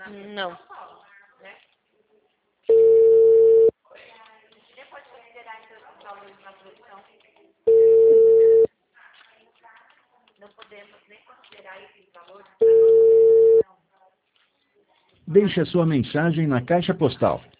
Não. Deixe a sua mensagem na caixa postal